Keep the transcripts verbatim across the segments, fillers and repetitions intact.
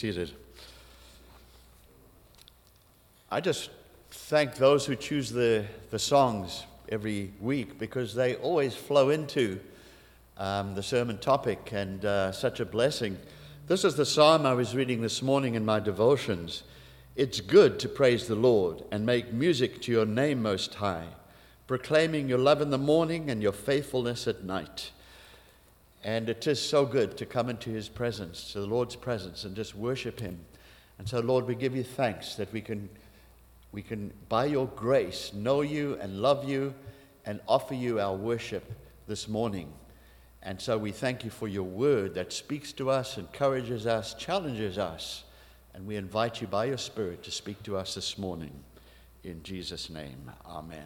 Seated. I just thank those who choose the, the songs every week because they always flow into um, the sermon topic and uh, such a blessing. This is the psalm I was reading this morning in my devotions. It's good to praise the Lord and make music to your name most high, proclaiming your love in the morning and your faithfulness at night. And it is so good to come into his presence, to the Lord's presence, and just worship him. And so, Lord, we give you thanks that we can, we can, by your grace, know you and love you and offer you our worship this morning. And so we thank you for your word that speaks to us, encourages us, challenges us. And we invite you by your Spirit to speak to us this morning. In Jesus' name, amen.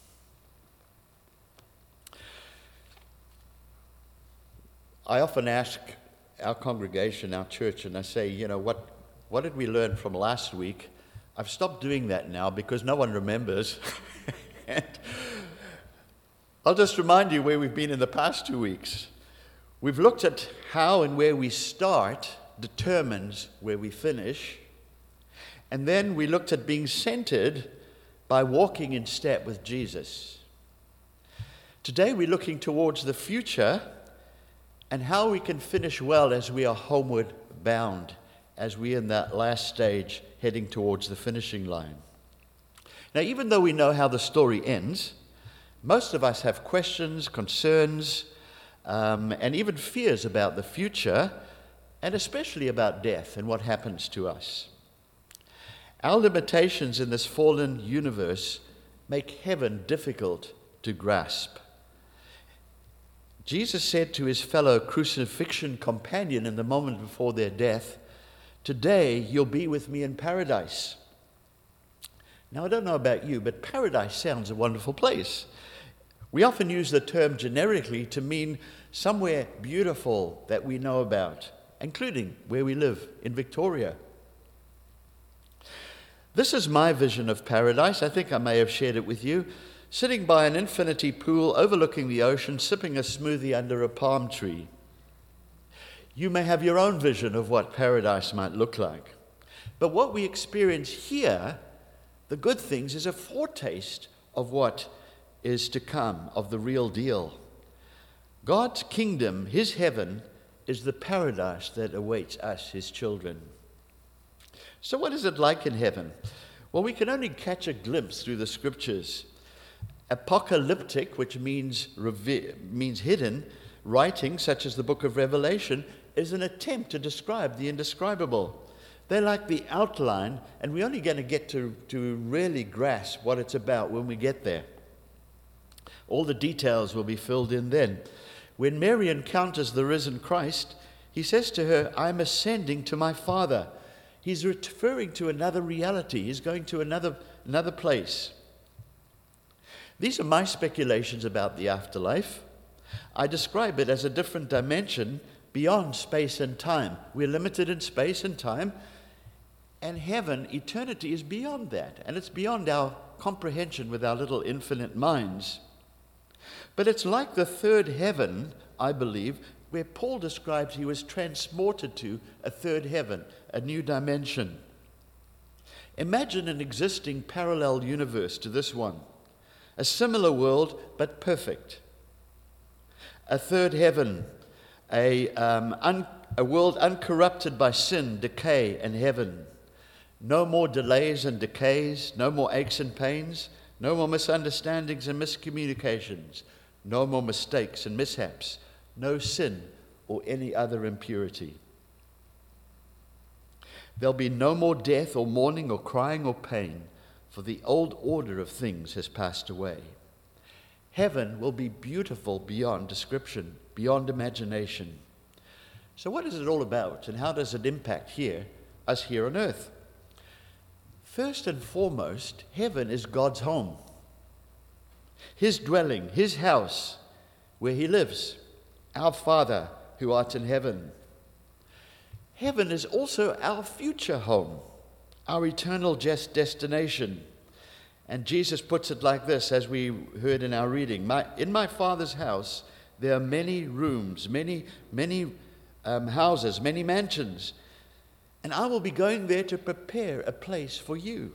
I often ask our congregation, our church, and I say, you know, what, what did we learn from last week? I've stopped doing that now because no one remembers. And I'll just remind you where we've been in the past two weeks. We've looked at how and where we start determines where we finish. And then we looked at being centered by walking in step with Jesus. Today we're looking towards the future and how we can finish well as we are homeward bound, as we're in that last stage heading towards the finishing line. Now, even though we know how the story ends, most of us have questions, concerns, um, and even fears about the future, and especially about death and what happens to us. Our limitations in this fallen universe make heaven difficult to grasp. Jesus said to his fellow crucifixion companion in the moment before their death, "Today you'll be with me in paradise." Now, I don't know about you, but paradise sounds a wonderful place. We often use the term generically to mean somewhere beautiful that we know about, including where we live in Victoria. This is my vision of paradise. I think I may have shared it with you. Sitting by an infinity pool overlooking the ocean, sipping a smoothie under a palm tree. You may have your own vision of what paradise might look like. But what we experience here, the good things, is a foretaste of what is to come, of the real deal. God's kingdom, his heaven, is the paradise that awaits us, his children. So what is it like in heaven? Well, we can only catch a glimpse through the scriptures. Apocalyptic, which means reve- means hidden, writing, such as the book of Revelation, is an attempt to describe the indescribable. They're like the outline, and we're only going to get to, to really grasp what it's about when we get there. All the details will be filled in then. When Mary encounters the risen Christ, he says to her, "I'm ascending to my Father." He's referring to another reality. He's going to another, another place. These are my speculations about the afterlife. I describe it as a different dimension beyond space and time. We're limited in space and time, and heaven, eternity, is beyond that, and it's beyond our comprehension with our little infinite minds. But it's like the third heaven, I believe, where Paul describes he was transported to a third heaven, a new dimension. Imagine an existing parallel universe to this one. A similar world, but perfect. A third heaven, a, um, un, a world uncorrupted by sin, decay, and heaven. No more delays and decays, no more aches and pains, no more misunderstandings and miscommunications, no more mistakes and mishaps, no sin or any other impurity. There'll be no more death or mourning or crying or pain, for the old order of things has passed away. Heaven will be beautiful beyond description, beyond imagination. So what is it all about, and how does it impact here, us here on earth? First and foremost, heaven is God's home. His dwelling, his house, where he lives. Our Father, who art in heaven. Heaven is also our future home, our eternal just destination. And Jesus puts it like this, as we heard in our reading. My, in my Father's house, there are many rooms, many, many um, houses, many mansions. and I will be going there to prepare a place for you.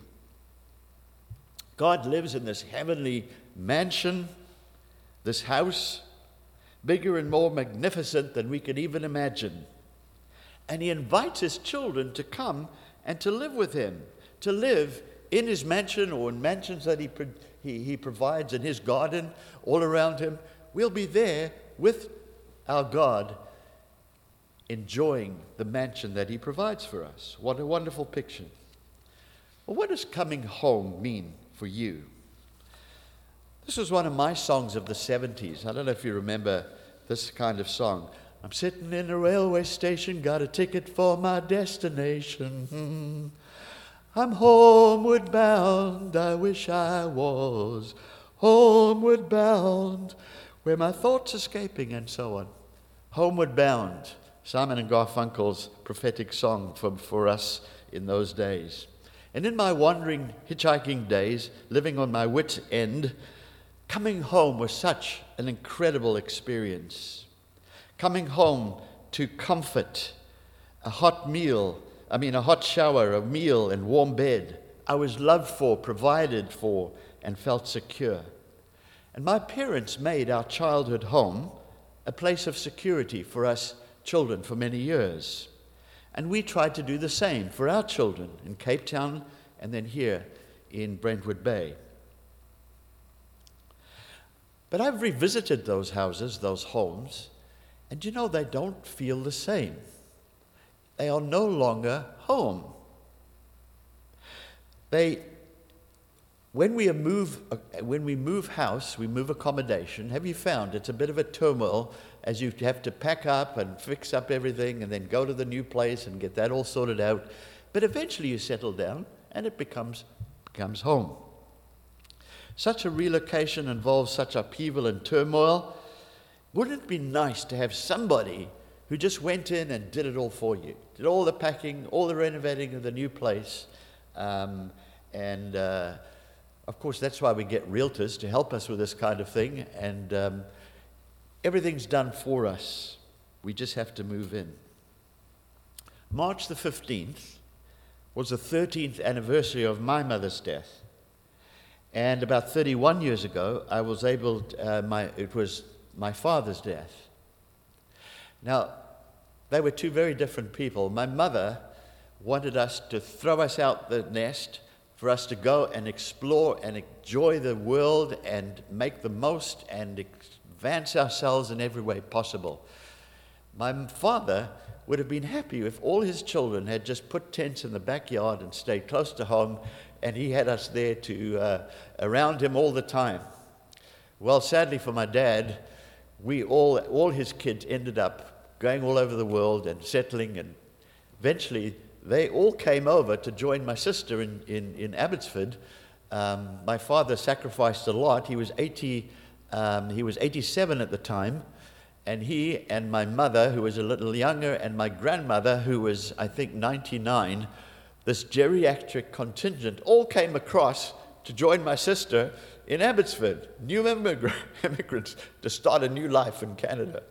God lives in this heavenly mansion, this house, bigger and more magnificent than we could even imagine. And he invites his children to come and to live with him, to live in his mansion or in mansions that he, he, he provides in his garden all around him. We'll be there with our God, enjoying the mansion that he provides for us. What a wonderful picture. Well, what does coming home mean for you? This was one of my songs of the seventies. I don't know if you remember this kind of song. I'm sitting in a railway station, got a ticket for my destination. Hmm. I'm homeward bound, I wish I was homeward bound, where my thoughts escaping and so on. Homeward bound, Simon and Garfunkel's prophetic song for, for us in those days. And in my wandering, hitchhiking days, living on my wit's end, coming home was such an incredible experience. Coming home to comfort, a hot meal, I mean a hot shower, a meal and warm bed. I was loved for, provided for, and felt secure. And my parents made our childhood home a place of security for us children for many years. And we tried to do the same for our children in Cape Town and then here in Brentwood Bay. But I've revisited those houses, those homes, and you know, they don't feel the same. They are no longer home. They, when we move, when we move house, we move accommodation. Have you found it's a bit of a turmoil as you have to pack up and fix up everything and then go to the new place and get that all sorted out? But eventually you settle down and it becomes becomes home. Such a relocation involves such upheaval and turmoil. Wouldn't it be nice to have somebody who just went in and did it all for you, did all the packing, all the renovating of the new place? Um, and uh, of course, that's why we get realtors to help us with this kind of thing. And um, everything's done for us. We just have to move in. March the fifteenth was the thirteenth anniversary of my mother's death. And about thirty-one years ago, I was able, to, uh, my, it was my father's death. Now, they were two very different people. My mother wanted us to throw us out the nest, for us to go and explore and enjoy the world and make the most and advance ourselves in every way possible. My father would have been happy if all his children had just put tents in the backyard and stayed close to home, and he had us there to uh, around him all the time. Well, sadly for my dad, we all, all his kids ended up going all over the world and settling, and eventually they all came over to join my sister in, in, in Abbotsford. Um, my father sacrificed a lot. He was eighty, um, he was eighty-seven at the time, and he and my mother, who was a little younger, and my grandmother, who was, I think, ninety-nine, this geriatric contingent all came across to join my sister in Abbotsford, new immigrant, immigrants to start a new life in Canada.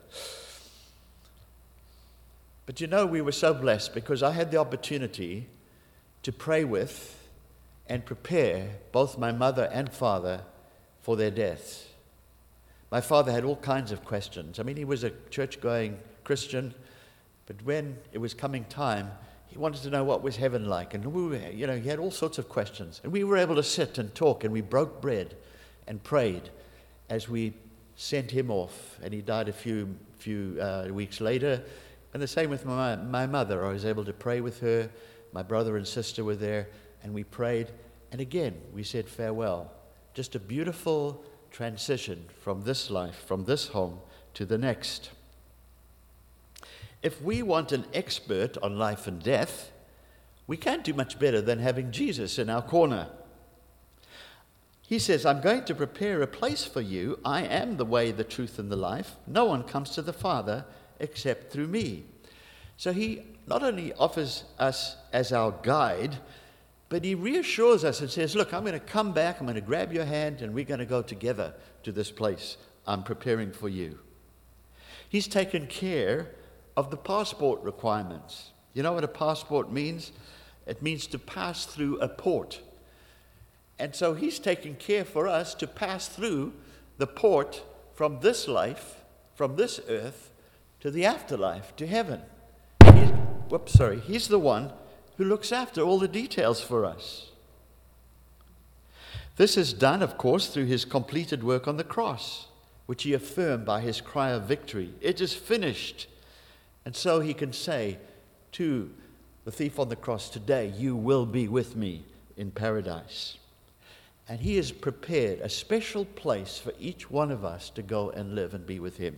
But you know, we were so blessed because I had the opportunity to pray with and prepare both my mother and father for their deaths. My father had all kinds of questions. I mean, he was a church-going Christian, but when it was coming time, he wanted to know what was heaven like. And we were, you know, he had all sorts of questions. And we were able to sit and talk, and we broke bread and prayed as we sent him off. And he died a few few uh, weeks later. And the same with my, my mother. I was able to pray with her. My brother and sister were there, and we prayed. And again, we said farewell. Just a beautiful transition from this life, from this home to the next. If we want an expert on life and death, we can't do much better than having Jesus in our corner. He says, I'm going to prepare a place for you. I am the way, the truth, and the life. No one comes to the Father except through me. So he not only offers us as our guide, but he reassures us and says, look, I'm going to come back, I'm going to grab your hand, and we're going to go together to this place I'm preparing for you. He's taken care of the passport requirements. You know what a passport means? It means to pass through a port. And so he's taking care for us to pass through the port from this life, from this earth, to the afterlife, to heaven. He's, whoops, sorry. He's the one who looks after all the details for us. This is done, of course, through his completed work on the cross, which he affirmed by his cry of victory. It is finished. And so he can say to the thief on the cross, today you will be with me in paradise. And he has prepared a special place for each one of us to go and live and be with him.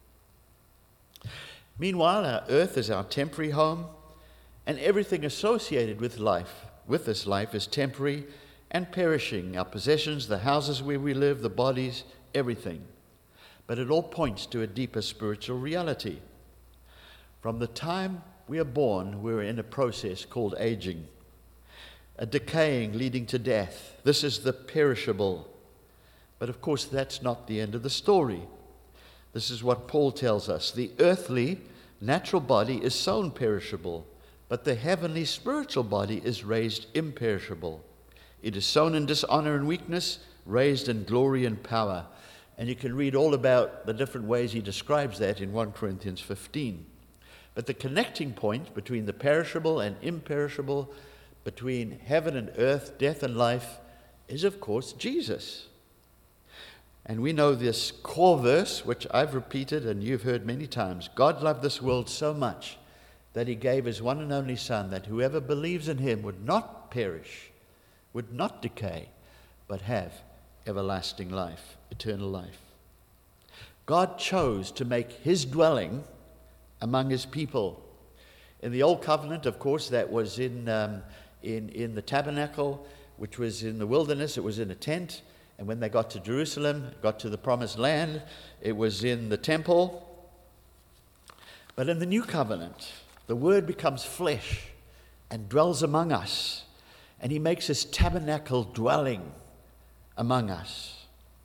Meanwhile, our earth is our temporary home, and everything associated with life, with this life, is temporary and perishing. Our possessions, the houses where we live, the bodies, everything. But it all points to a deeper spiritual reality. From the time we are born, we're in a process called aging, a decaying leading to death. This is the perishable. But of course, that's not the end of the story. This is what Paul tells us. The earthly, natural body is sown perishable, but the heavenly, spiritual body is raised imperishable. It is sown in dishonor and weakness, raised in glory and power. And you can read all about the different ways he describes that in First Corinthians fifteen. But the connecting point between the perishable and imperishable, between heaven and earth, death and life, is of course Jesus. And we know this core verse, which I've repeated and you've heard many times. God loved this world so much that he gave his one and only Son, that whoever believes in him would not perish, would not decay, but have everlasting life, eternal life. God chose to make his dwelling among his people. In the Old Covenant, of course, that was in, um, in, in the tabernacle, which was in the wilderness. It was in a tent. And when they got to Jerusalem, got to the promised land, it was in the temple. But in the New Covenant, the Word becomes flesh and dwells among us. And he makes his tabernacle dwelling among us.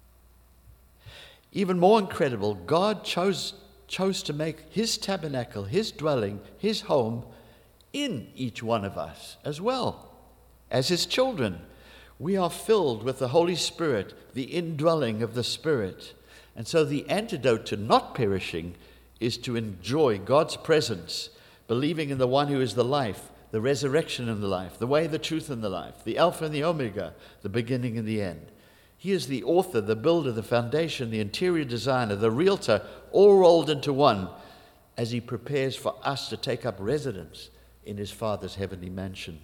Even more incredible, God chose, chose to make his tabernacle, his dwelling, his home in each one of us as well, as his children. We are filled with the Holy Spirit, the indwelling of the Spirit. And so the antidote to not perishing is to enjoy God's presence, believing in the one who is the life, the resurrection and the life, the way, the truth, and the life, the Alpha and the Omega, the beginning and the end. He is the author, the builder, the foundation, the interior designer, the realtor, all rolled into one as he prepares for us to take up residence in his Father's heavenly mansion.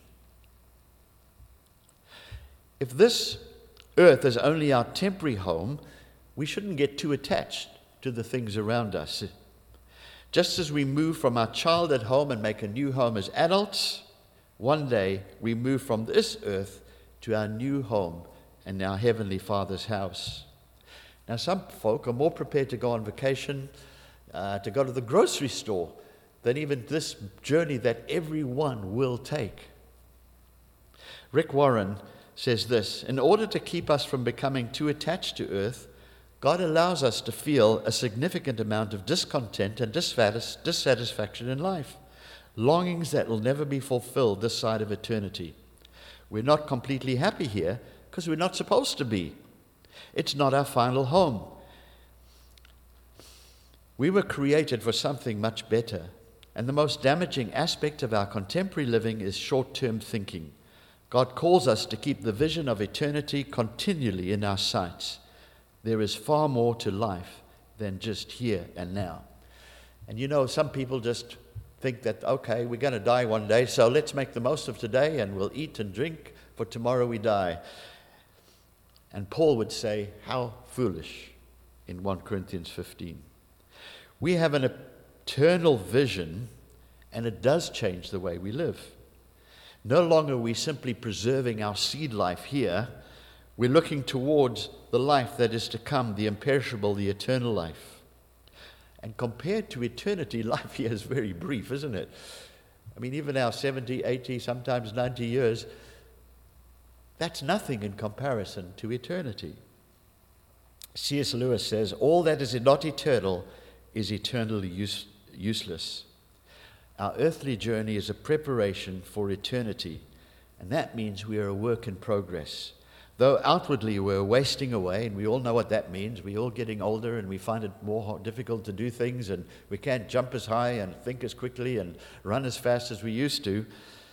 If this earth is only our temporary home, we shouldn't get too attached to the things around us. Just as we move from our childhood home and make a new home as adults, one day we move from this earth to our new home and our Heavenly Father's house. Now, some folk are more prepared to go on vacation, uh, to go to the grocery store, than even this journey that everyone will take. Rick Warren says this: in order to keep us from becoming too attached to earth, God allows us to feel a significant amount of discontent and dissatis- dissatisfaction in life, longings that will never be fulfilled this side of eternity. We're not completely happy here because we're not supposed to be. It's not our final home. We were created for something much better, and the most damaging aspect of our contemporary living is short-term thinking. God calls us to keep the vision of eternity continually in our sights. There is far more to life than just here and now. And you know, some people just think that, okay, we're going to die one day, so let's make the most of today and we'll eat and drink, for tomorrow we die. And Paul would say, how foolish, in First Corinthians fifteen. We have an eternal vision, and it does change the way we live. No longer are we simply preserving our seed life here. We're looking towards the life that is to come, the imperishable, the eternal life. And compared to eternity, life here is very brief, isn't it? I mean, even our seventy, eighty, sometimes ninety years, that's nothing in comparison to eternity. C S Lewis says, all that is not eternal is eternally use, useless. Our earthly journey is a preparation for eternity, and that means we are a work in progress. Though outwardly we're wasting away, and we all know what that means. We're all getting older, and we find it more difficult to do things, and we can't jump as high and think as quickly and run as fast as we used to.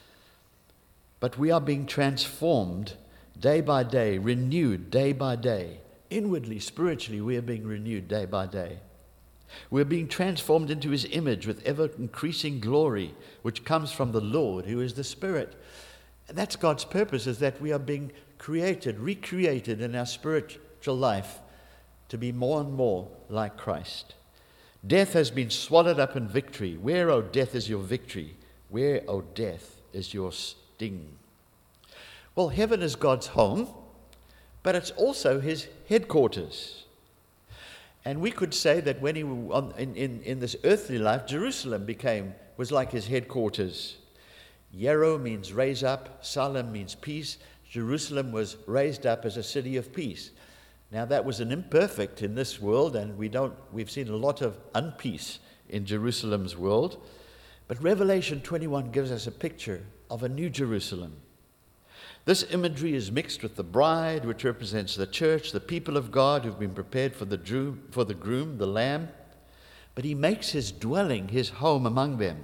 But we are being transformed day by day, renewed day by day. Inwardly, spiritually, we are being renewed day by day. We're being transformed into his image with ever-increasing glory, which comes from the Lord, who is the Spirit. And that's God's purpose, is that we are being created, recreated in our spiritual life to be more and more like Christ. Death has been swallowed up in victory. Where, O death, is your victory? Where, O death, is your sting? Well, heaven is God's home, but it's also his headquarters. And we could say that when he was in, in, in this earthly life, Jerusalem became, was like his headquarters. Yero means raise up, Salem means peace. Jerusalem was raised up as a city of peace. Now that was an imperfect in this world, and we don't, we've seen a lot of unpeace in Jerusalem's world. But Revelation twenty-one gives us a picture of a new Jerusalem. This imagery is mixed with the bride, which represents the church, the people of God who've been prepared for the groom, for the groom, the lamb. But he makes his dwelling, his home among them.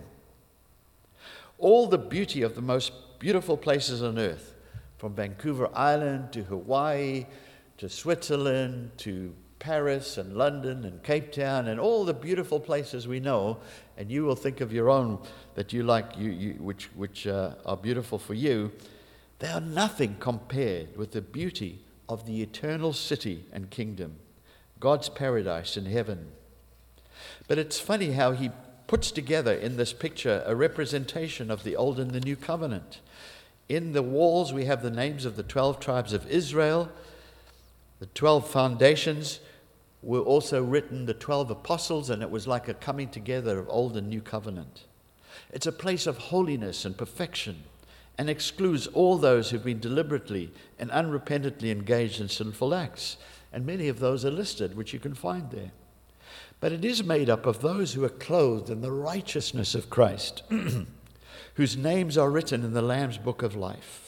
All the beauty of the most beautiful places on earth, from Vancouver Island to Hawaii to Switzerland to Paris and London and Cape Town and all the beautiful places we know, and you will think of your own that you like, you, you which which uh, are beautiful for you. They are nothing compared with the beauty of the eternal city and kingdom, God's paradise in heaven. But it's funny how he puts together in this picture a representation of the Old and the New Covenant. In the walls we have the names of the twelve tribes of Israel. The twelve foundations were also written, the twelve apostles, and it was like a coming together of Old and New Covenant. It's a place of holiness and perfection, and excludes all those who've been deliberately and unrepentantly engaged in sinful acts. And many of those are listed, which you can find there. But it is made up of those who are clothed in the righteousness of Christ, whose names are written in the Lamb's book of life.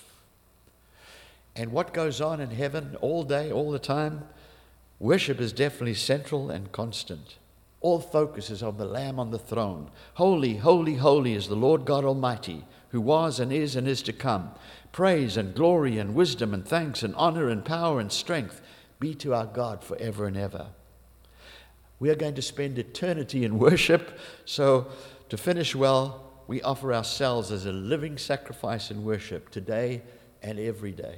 And what goes on in heaven all day, all the time? Worship is definitely central and constant. All focus is on the Lamb on the throne. Holy, holy, holy is the Lord God Almighty, who was and is and is to come. Praise and glory and wisdom and thanks and honor and power and strength be to our God forever and ever. We are going to spend eternity in worship, so to finish well, we offer ourselves as a living sacrifice in worship today and every day.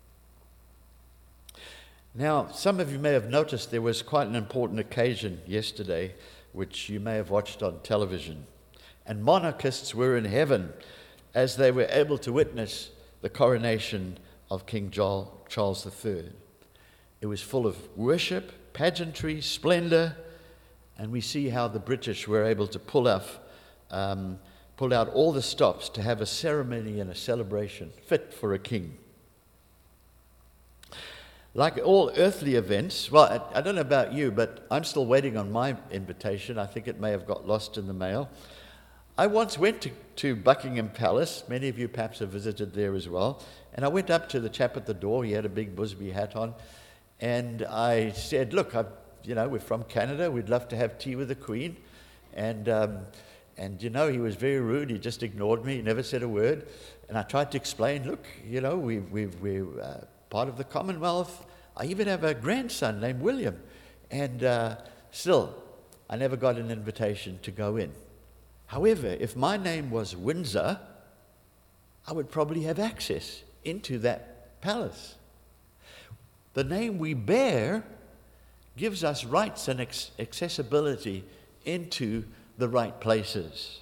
Now, some of you may have noticed there was quite an important occasion yesterday, which you may have watched on television. And monarchists were in heaven as they were able to witness the coronation of King Charles the Third. It was full of worship, pageantry, splendor, and we see how the British were able to pull off, um, pull out all the stops to have a ceremony and a celebration fit for a king. Like all earthly events, well, I, I don't know about you, but I'm still waiting on my invitation. I think it may have got lost in the mail. I once went to, to Buckingham Palace. Many of you perhaps have visited there as well. And I went up to the chap at the door. He had a big Busby hat on. And I said, look, I've, you know, we're from Canada. We'd love to have tea with the Queen. And, um, and you know, he was very rude. He just ignored me. He never said a word. And I tried to explain, look, you know, we, we, we're uh, part of the Commonwealth. I even have a grandson named William. And uh, still, I never got an invitation to go in. However, if my name was Windsor, I would probably have access into that palace. The name we bear gives us rights and ex- accessibility into the right places.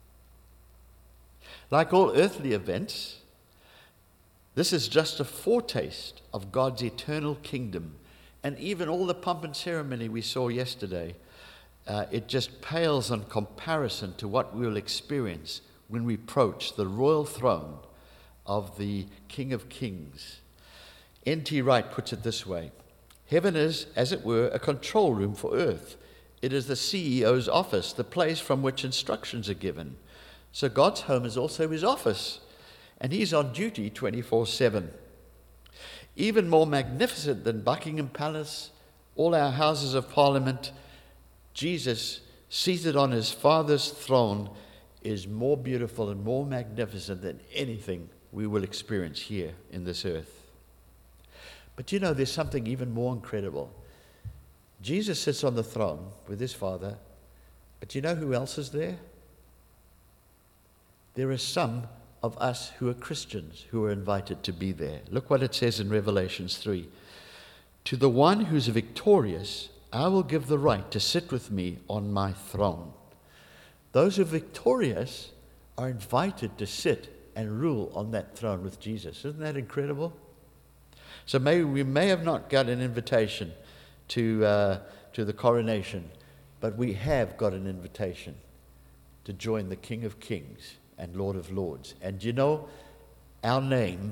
Like all earthly events, this is just a foretaste of God's eternal kingdom. And even all the pomp and ceremony we saw yesterday, Uh, it just pales in comparison to what we will experience when we approach the royal throne of the King of Kings. N T Wright puts it this way: heaven is, as it were, a control room for earth. It is the C E O's office, the place from which instructions are given. So God's home is also his office, and he's on duty twenty-four seven. Even more magnificent than Buckingham Palace, all our houses of parliament, Jesus, seated on his Father's throne, is more beautiful and more magnificent than anything we will experience here in this earth. But you know, there's something even more incredible. Jesus sits on the throne with his Father, but you know who else is there? There are some of us who are Christians who are invited to be there. Look what it says in Revelations three. To the one who's victorious, I will give the right to sit with me on my throne. Those who are victorious are invited to sit and rule on that throne with Jesus. Isn't that incredible? So maybe we may have not got an invitation to uh, to the coronation, but we have got an invitation to join the King of Kings and Lord of Lords. And you know, our name,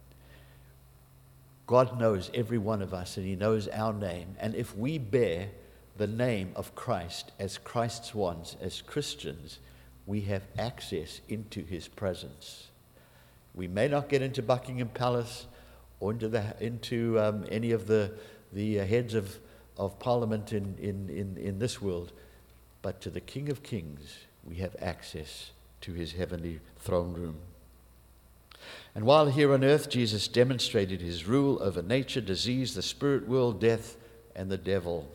God knows every one of us, and he knows our name. And if we bear the name of Christ as Christ's ones, as Christians, we have access into his presence. We may not get into Buckingham Palace or into the into um, any of the the uh, heads of, of Parliament in, in, in, in this world, but to the King of Kings we have access to his heavenly throne room. And while here on earth, Jesus demonstrated his rule over nature, disease, the spirit world, death, and the devil.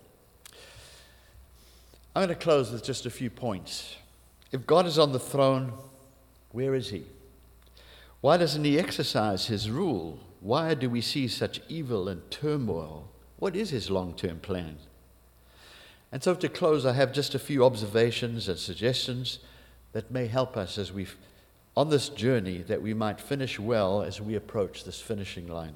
I'm going to close with just a few points. If God is on the throne, where is he? Why doesn't he exercise his rule? Why do we see such evil and turmoil? What is his long-term plan? And so to close, I have just a few observations and suggestions that may help us as we, on this journey, that we might finish well as we approach this finishing line.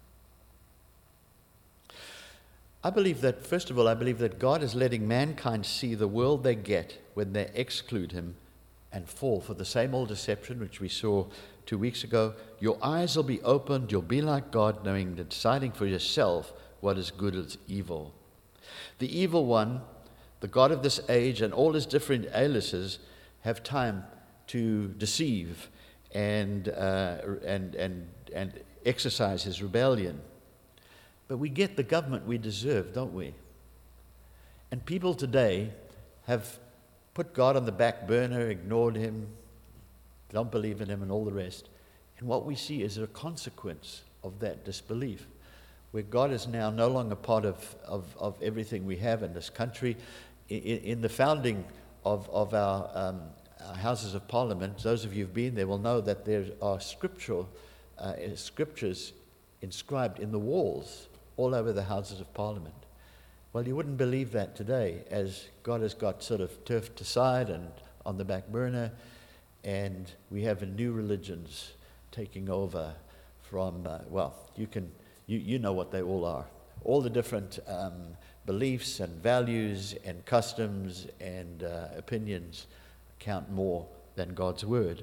I believe that, first of all, I believe that God is letting mankind see the world they get when they exclude him and fall for the same old deception which we saw two weeks ago. Your eyes will be opened, you'll be like God, knowing and deciding for yourself what is good and evil. The evil one, the God of this age, and all his different aliases have time to deceive and uh, and and and exercise his rebellion. But we get the government we deserve, don't we? And people today have put God on the back burner, ignored him, don't believe in him, and all the rest. And what we see is a consequence of that disbelief, where God is now no longer part of, of, of everything we have in this country. In, in the founding of, of our, um, our Houses of Parliament, those of you who've been there will know that there are scriptural uh, scriptures inscribed in the walls all over the Houses of Parliament. Well, you wouldn't believe that today, as God has got sort of turfed aside and on the back burner, and we have new religions taking over from, uh, well, you can, you, you know what they all are. All the different um, beliefs and values and customs and uh, opinions count more than God's word.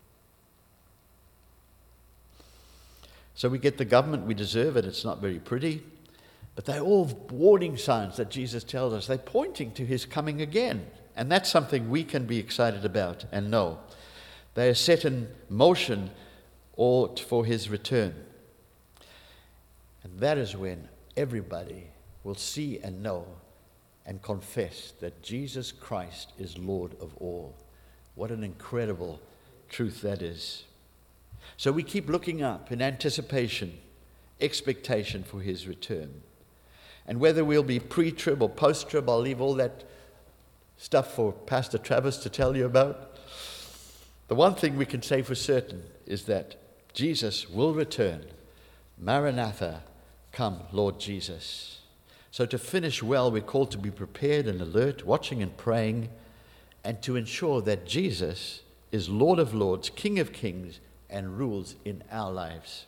So we get the government we deserve, and it's not very pretty, but they're all warning signs that Jesus tells us. They're pointing to his coming again, and that's something we can be excited about and know. They are set in motion all for his return. And that is when everybody will see and know and confess that Jesus Christ is Lord of all. What an incredible truth that is. So we keep looking up in anticipation, expectation for his return. And whether we'll be pre-trib or post-trib, I'll leave all that stuff for Pastor Travis to tell you about. The one thing we can say for certain is that Jesus will return. Maranatha, come, Lord Jesus. So to finish well, we're called to be prepared and alert, watching and praying, and to ensure that Jesus is Lord of Lords, King of Kings, and rules in our lives.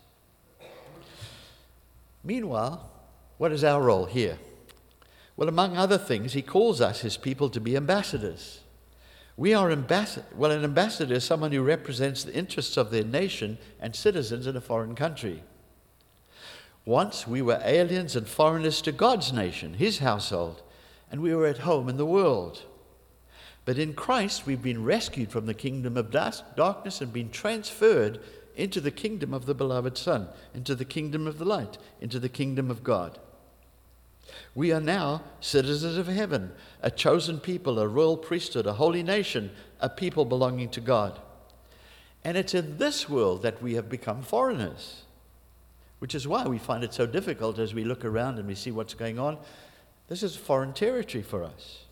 Meanwhile, what is our role here? Well, among other things, he calls us, his people, to be ambassadors. We are ambassadors. Well, an ambassador is someone who represents the interests of their nation and citizens in a foreign country. Once we were aliens and foreigners to God's nation, his household, and we were at home in the world. But in Christ, we've been rescued from the kingdom of darkness and been transferred into the kingdom of the beloved Son, into the kingdom of the light, into the kingdom of God. We are now citizens of heaven, a chosen people, a royal priesthood, a holy nation, a people belonging to God. And it's in this world that we have become foreigners, which is why we find it so difficult as we look around and we see what's going on. This is foreign territory for us.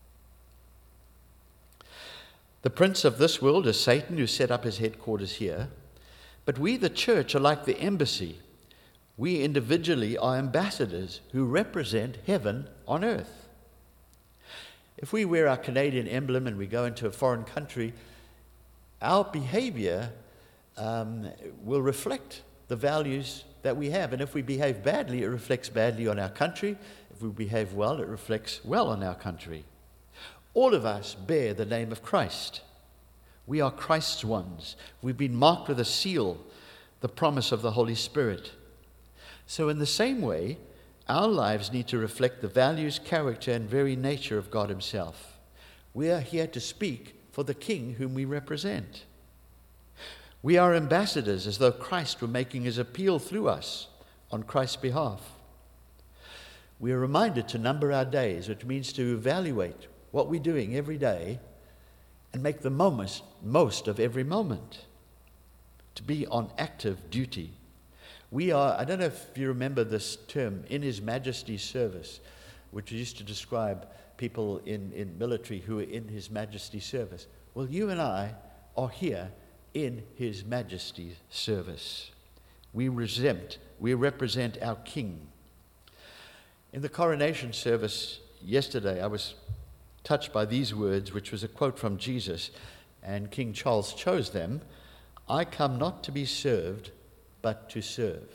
The prince of this world is Satan, who set up his headquarters here. But we, the church, are like the embassy. We individually are ambassadors who represent heaven on earth. If we wear our Canadian emblem and we go into a foreign country, our behavior um, will reflect the values that we have. And if we behave badly, it reflects badly on our country. If we behave well, it reflects well on our country. All of us bear the name of Christ. We are Christ's ones. We've been marked with a seal, the promise of the Holy Spirit. So in the same way, our lives need to reflect the values, character, and very nature of God himself. We are here to speak for the King whom we represent. We are ambassadors, as though Christ were making his appeal through us on Christ's behalf. We are reminded to number our days, which means to evaluate what we're doing every day and make the most, most of every moment, to be on active duty. We are, I don't know if you remember this term, in His Majesty's service, which used to describe people in, in military who are in His Majesty's service. Well, you and I are here in His Majesty's service. We represent, we represent our King. In the coronation service yesterday, I was touched by these words, which was a quote from Jesus, and King Charles chose them. "I come not to be served, but to serve."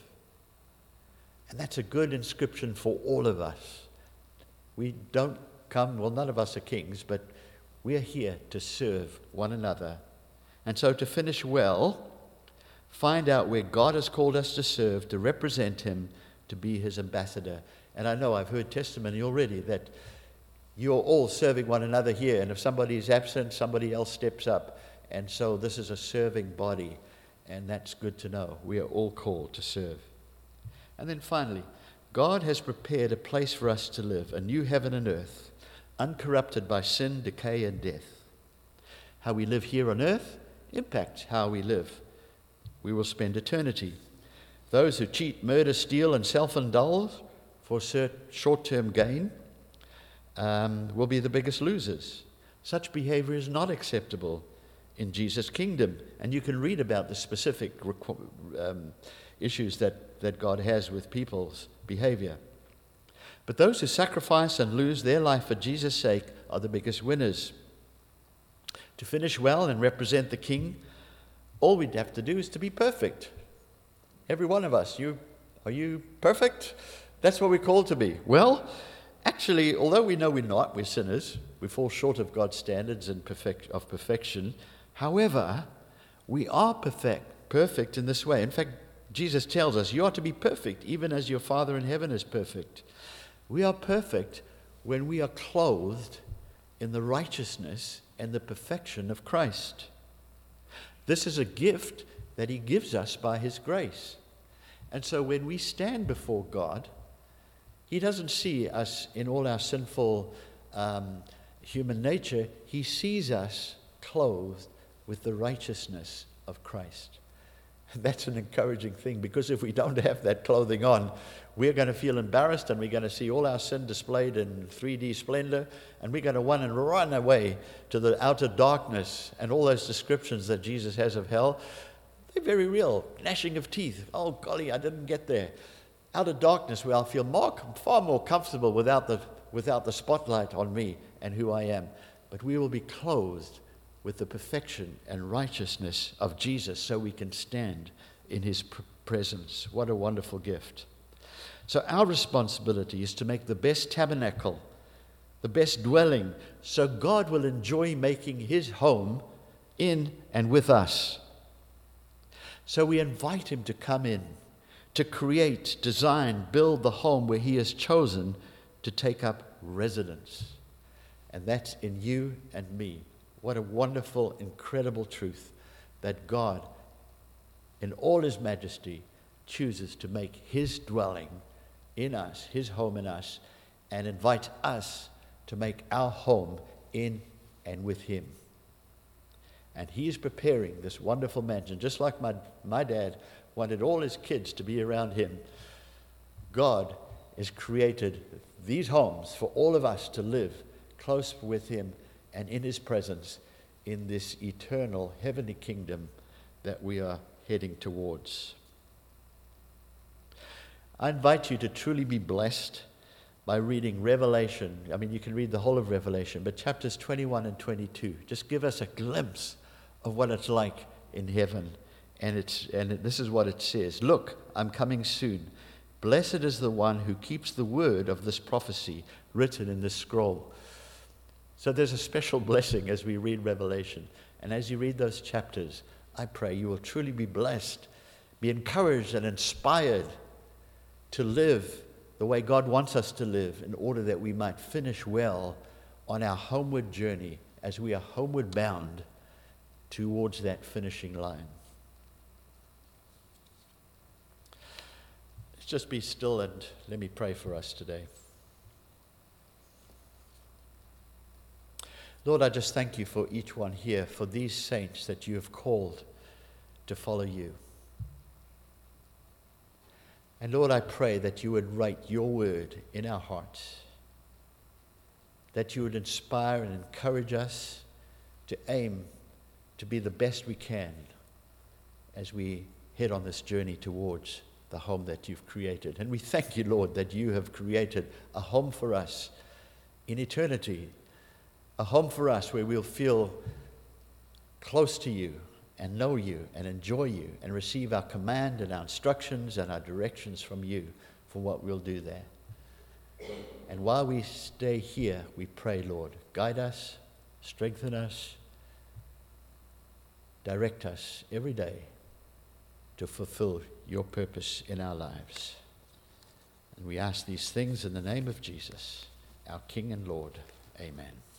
And that's a good inscription for all of us. We don't come, well, none of us are kings, but we're here to serve one another. And so to finish well, find out where God has called us to serve, to represent him, to be his ambassador. And I know I've heard testimony already that you're all serving one another here, and if somebody is absent, somebody else steps up. And so this is a serving body, and that's good to know. We are all called to serve. And then finally, God has prepared a place for us to live, a new heaven and earth, uncorrupted by sin, decay, and death. How we live here on earth impacts how we live. We will spend eternity. Those who cheat, murder, steal, and self-indulge for short-term gain um, will be the biggest losers. Such behavior is not acceptable in Jesus' kingdom. And you can read about the specific um, issues that, that God has with people's behavior. But those who sacrifice and lose their life for Jesus' sake are the biggest winners. To finish well and represent the King, all we'd have to do is to be perfect. Every one of us. You, are you perfect? That's what we're called to be. Well, actually, although we know we're not, we're sinners, we fall short of God's standards and perfect, of perfection. However, we are perfect, perfect in this way. In fact, Jesus tells us, you are to be perfect, even as your Father in heaven is perfect. We are perfect when we are clothed in the righteousness and the perfection of Christ. This is a gift that he gives us by his grace. And so when we stand before God, he doesn't see us in all our sinful um, human nature. He sees us clothed with the righteousness of Christ. That's an encouraging thing, because if we don't have that clothing on, we're going to feel embarrassed, and we're going to see all our sin displayed in three D splendor, and we're going to run and run away to the outer darkness. And all those descriptions that Jesus has of hell, they're very real. Gnashing of teeth. Oh, golly, I didn't get there. Outer darkness, where I'll feel more, far more comfortable without the, without the spotlight on me and who I am. But we will be clothed with the perfection and righteousness of Jesus, so we can stand in his pr- presence. What a wonderful gift. So our responsibility is to make the best tabernacle, the best dwelling, so God will enjoy making his home in and with us. So we invite him to come in, to create, design, build the home where he has chosen to take up residence. And that's in you and me. What a wonderful, incredible truth that God, in all his majesty, chooses to make his dwelling in us, his home in us, and invites us to make our home in and with him. And he is preparing this wonderful mansion, just like my, my dad wanted all his kids to be around him. God has created these homes for all of us to live close with him and in his presence in this eternal heavenly kingdom that we are heading towards. I invite you to truly be blessed by reading Revelation. I mean, you can read the whole of Revelation, but chapters twenty-one and twenty-two just give us a glimpse of what it's like in heaven. And it's and this is what it says. Look, I'm coming soon. Blessed is the one who keeps the word of this prophecy written in this scroll. So there's a special blessing as we read Revelation. And as you read those chapters, I pray you will truly be blessed, be encouraged and inspired to live the way God wants us to live in order that we might finish well on our homeward journey as we are homeward bound towards that finishing line. Let's just be still and let me pray for us today. Lord, I just thank you for each one here, for these saints that you have called to follow you. And Lord, I pray that you would write your word in our hearts, that you would inspire and encourage us to aim to be the best we can as we head on this journey towards the home that you've created. And we thank you, Lord, that you have created a home for us in eternity, a home for us where we'll feel close to you and know you and enjoy you and receive our command and our instructions and our directions from you for what we'll do there. And while we stay here, we pray, Lord, guide us, strengthen us, direct us every day to fulfill your purpose in our lives. And we ask these things in the name of Jesus, our King and Lord. Amen.